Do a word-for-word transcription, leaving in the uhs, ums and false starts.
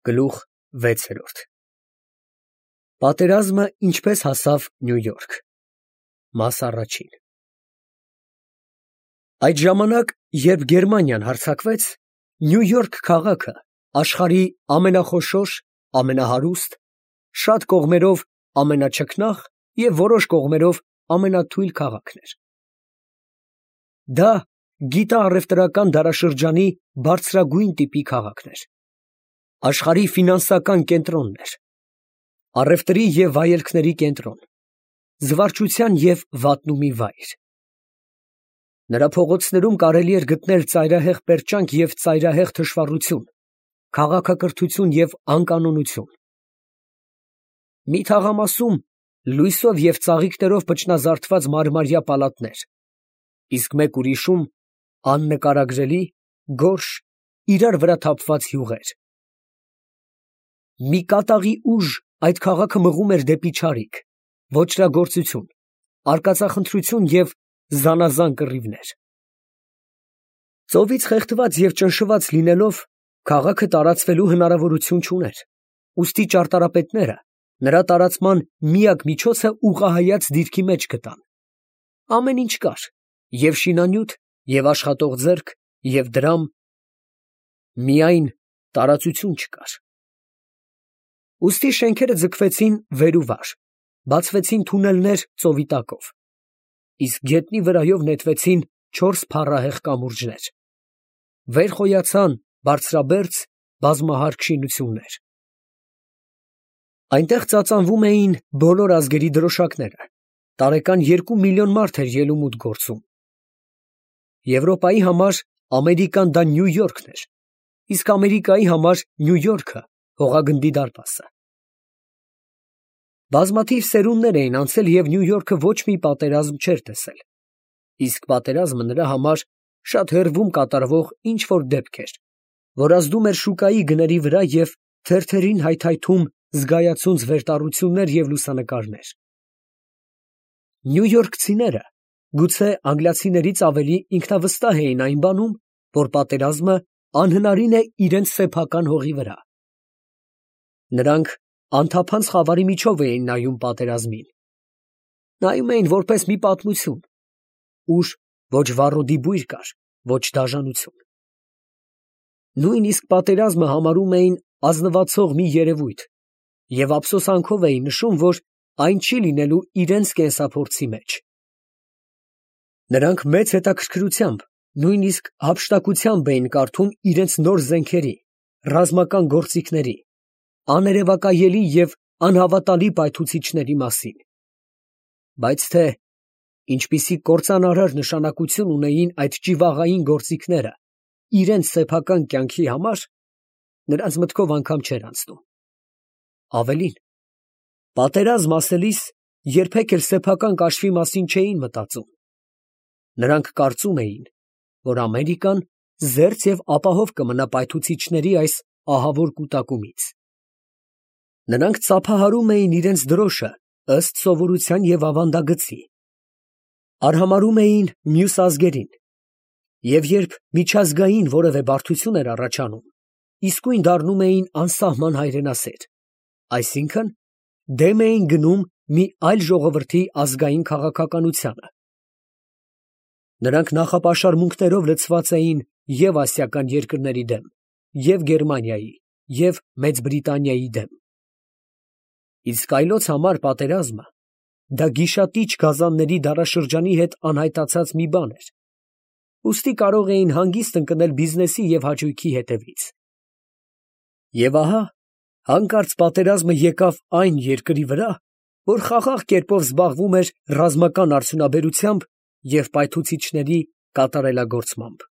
Գլուխ վեցերորդ Պատերազմը ինչպես հասավ Նյու Յորք։ Մաս առաջին Այդ ժամանակ, երբ Գերմանիան հարձակվեց, Նյու Յորք քաղաքը աշխարհի ամենախոշոր, ամենահարուստ, շատ կողմերով ամենաչքնաղ և որոշ կողմերով ամենաթույլ քաղաքն էր։ Դա գիտա֊առևտրական դարաշրջանի բարձրագույն տիպի քաղաքն էր։ Աշխարհի ֆինանսական կենտրոնն էր, առևտրի և վայելքների կենտրոն, զվարճության և վատնումի վայր։ Նրա փողոցներում կարելի էր գտնել ծայրահեղ պերճանք և ծայրահեղ թշվառություն, քաղաքակրթություն և անկանոնություն։ Մի թաղամասում լույսով և ծաղիկներով փչնազարդված մարմարյա պալատներ, իսկ մեկ ուրիշում աննկարագրելի, գորշ, իրար վրա թափված հյուղեր։ Մի կատաղի ուժ այդ քաղաքը մղում էր դեպի չարիք, ոճրագործություն, արկածախնդրություն և զանազան կռիվներ։ Ծովից խեղդված և ճնշված լինելով, քաղաքը տարածվելու հնարավորություն չուներ, ուստի ճարտարապետները նրա տարածման միակ միջոցը ուղղահայաց դիրքի մեջ գտան։ Ամեն ինչ կար, և շինանյութ, և աշխատող ձեռք, և դրամ, միայն տարածություն չկար։ Ուստի շենքերը ձգվեցին վեր ու վար, բացվեցին թունելներ ծովի տակով, իսկ գետնի վրայով նետվեցին չորս փառահեղ կամուրջներ, վեր խոյացան բարձրաբերձ բազմահարկ շինություններ։ Այնտեղ ծածանվում էին բոլոր ազգերի դրոշակները, տարեկան երկու միլիոն մարդ էր ելումուտ գործում։ Եվրոպայի համար Ամերիկան դա Նյու Յորքն էր, իսկ Ամերիկայի համար Նյու Յորքը հողագնդի դարպասը։ Բազմաթիվ սերունդներ էին անցել, և Նյու Յորքը ոչ մի պատերազմ չէր տեսել, իսկ պատերազմը նրա համար շատ հեռվում կատարվող ինչ֊որ դեպք էր, որ ազդում էր շուկայի գների վրա և թերթերին հայթայթում զգայացունց վերտառություններ և լուսանկարներ։ Նյույորքցիները գուցե անգլիացիներից ավելի ինքնավստահ էին այն բանում, որ պատերազմը անհնարին է իրենց սեփական հողի վրա։ Նրանք անթափանց խավարի միջով էին նայում պատերազմին, նայում էին որպես մի պատմություն, ուր ոչ վառոդի բույր կար, ոչ դաժանություն։ Նույնիսկ պատերազմը համարում էին ազնվացող մի երևույթ և ափսոսանքով էին նշում, որ այն չի լինելու իրենց կենսափորձի մեջ։ Նրանք մեծ հետաքրքրությամբ, նույնիսկ հափշտակությամբ էին կարդում իրենց նոր զենքերի, ռազմական գործիքների, աներևակայելի և անհավատալի պայթուցիչների մասին։ Բայց թե ինչպիսի կործանարար նշանակություն ունեին այդ ճիվաղային գործիքները իրենց սեփական կյանքի համար, նրանց մտքով անգամ չէր անցնում։ Ավելին, պատերազմ ասելիս երբեք էլ սեփական կաշվի մասին չէին մտածում։ Նրանք կարծում էին, որ Ամերիկան զերծ և ապահով կմնա պայթուցիչների այս ահավոր կուտակումից։ Նրանք ծափահարում էին իրենց դրոշը ըստ սովորության և ավանդագծի, արհամարհում էին մյուս ազգերին, և երբ միջազգային որևէ բարդություն էր առաջանում, իսկույն դառնում էին անսահման հայրենասեր, այսինքն՝ դեմ էին գնում մի այլ ժողովրդի ազգային քաղաքականությանը։ Նրանք նախապաշարմունքներով լցված էին և ասիական երկրների դեմ, և Գերմանիայի, և Մեծ Բրիտանիայի դեմ։ Իսկ այլոց համար պատերազմը դա գիշատիչ գազանների դարաշրջանի հետ անհայտացած մի բան էր, ուստի կարող էին հանգիստ ընկնել բիզնեսի և հաճույքի հետևից։ Եվ ահա հանկարծ պատերազմը եկավ այն երկրի վրա, որ խաղաղ կերպով զբաղվում էր ռազմական արդյունաբերությամբ և պայթուցիչների կատարելագործմամբ։